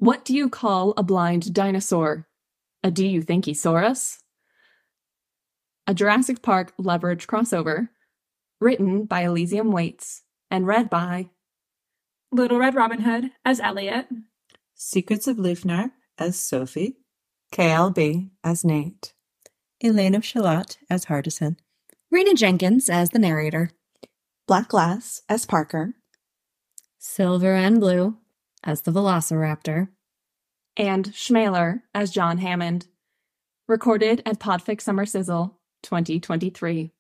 What do you call a blind dinosaur? A do you think he saw us? A Jurassic Park leverage crossover, written by Elysium Waits and read by Little Red Robin Hood as Elliot, Secrets of Lufnar as Sophie, KLB as Nate, Elaine of Shalott as Hardison, Rena Jenkins as the narrator, Black Glass as Parker, Silver and Blue as the Velociraptor, and Schmaler as John Hammond. Recorded at Podfix Summer Sizzle 2023.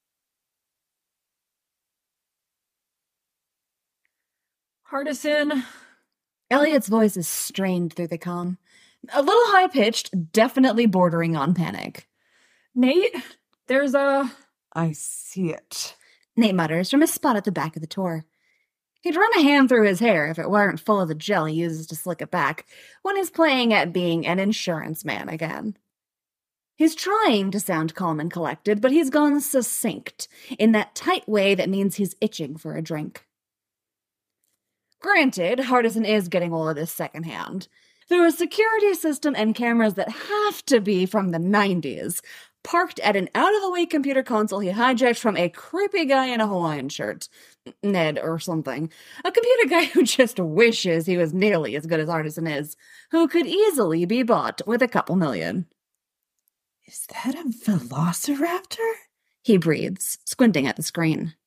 Hardison. Elliot's voice is strained through the comm. A little high-pitched, definitely bordering on panic. Nate, there's a... I see it. Nate mutters from his spot at the back of the tour. He'd run a hand through his hair if it weren't full of the gel he uses to slick it back when he's playing at being an insurance man again. He's trying to sound calm and collected, but he's gone succinct in that tight way that means he's itching for a drink. Granted, Hardison is getting all of this secondhand, through a security system and cameras that have to be from the 90s, parked at an out-of-the-way computer console he hijacked from a creepy guy in a Hawaiian shirt. Ned or something. A computer guy who just wishes he was nearly as good as Hardison is, who could easily be bought with a couple million. Is that a velociraptor? He breathes, squinting at the screen.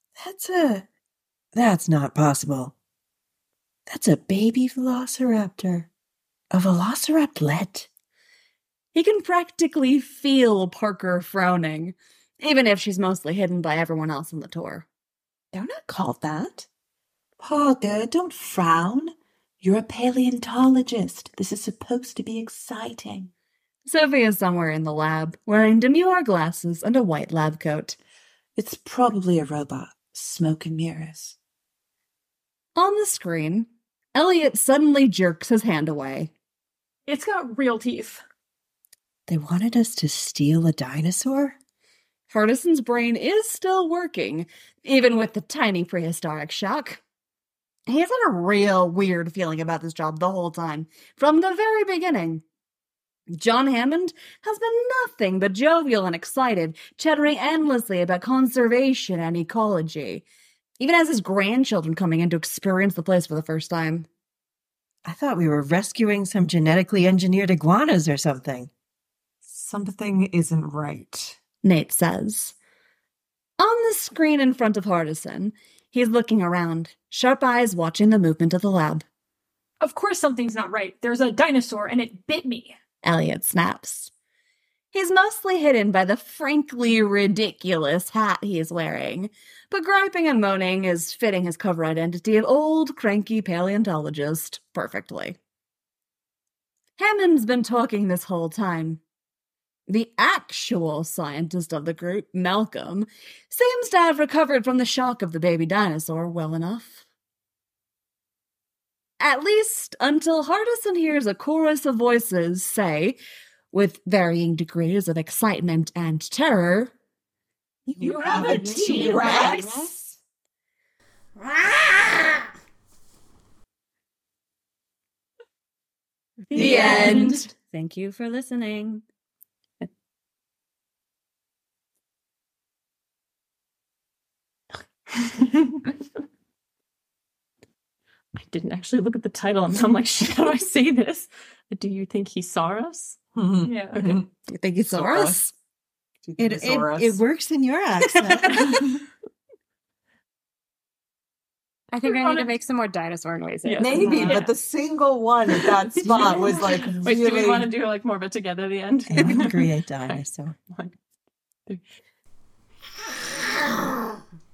That's not possible. That's a baby velociraptor. A velociraptlet. He can practically feel Parker frowning, even if she's mostly hidden by everyone else on the tour. They're not called that. Parker, don't frown. You're a paleontologist. This is supposed to be exciting. Sophie is somewhere in the lab, wearing demure glasses and a white lab coat. It's probably a robot. Smoke and mirrors. On the screen, Elliot suddenly jerks his hand away. It's got real teeth. They wanted us to steal a dinosaur? Hardison's brain is still working, even with the tiny prehistoric shock. He's had a real weird feeling about this job the whole time, from the very beginning. John Hammond has been nothing but jovial and excited, chattering endlessly about conservation and ecology, even as his grandchildren coming in to experience the place for the first time. I thought we were rescuing some genetically engineered iguanas or something. Something isn't right, Nate says. On the screen in front of Hardison, he's looking around, sharp eyes watching the movement of the lab. Of course something's not right. There's a dinosaur and it bit me. Elliot snaps. He's mostly hidden by the frankly ridiculous hat he is wearing, but griping and moaning is fitting his cover identity of old, cranky paleontologist perfectly. Hammond's been talking this whole time. The actual scientist of the group, Malcolm, seems to have recovered from the shock of the baby dinosaur well enough. At least until Hardison hears a chorus of voices say, with varying degrees of excitement and terror, You have a T-Rex? The end. Thank you for listening. I didn't actually look at the title, and I'm like, shit, how do I say this? Do you think he saw us? Yeah. Okay. You think you saw us? It works in your accent. I think I need to make some more dinosaur noises. Yeah. Maybe, Yeah. but the single one at that spot was like Wait, do we really... want to do like more of it together at the end? Angry dinosaur. 1, 2.